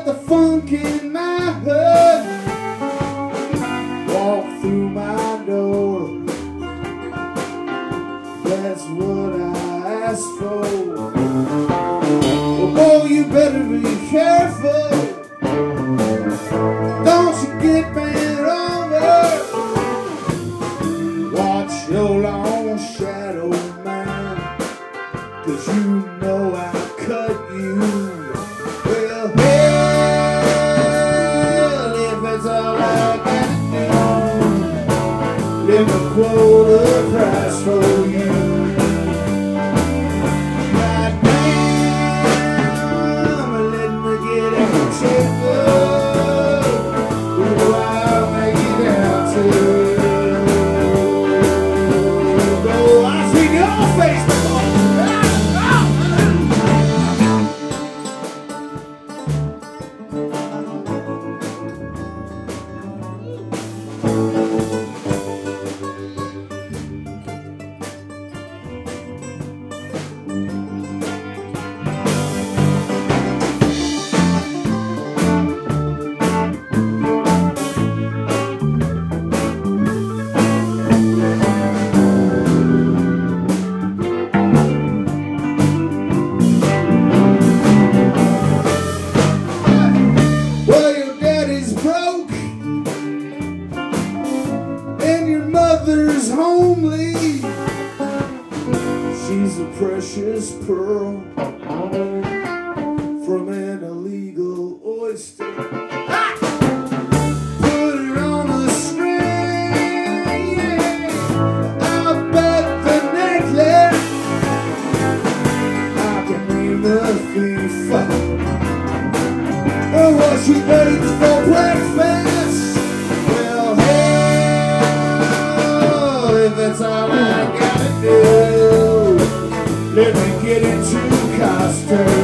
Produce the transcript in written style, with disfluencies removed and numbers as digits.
get the funk in my hood, walk through my door. That's what I asked for. Well, boy, you better be careful. Don't you get bent over. Watch your long shadow, man, 'cause you know I cut you. Well, hell, if it's all I got to do, let me quote a price for you. Goddamn, let me get a check up. Ooh, I'll make it out to go. I've seen your face before. Mother's homely. She's a precious pearl from an illegal oyster. Put her on a string, yeah. I bet the necklace I can name the thief. Or what she ate for breakfast. That's all I gotta do. Let me get into costume.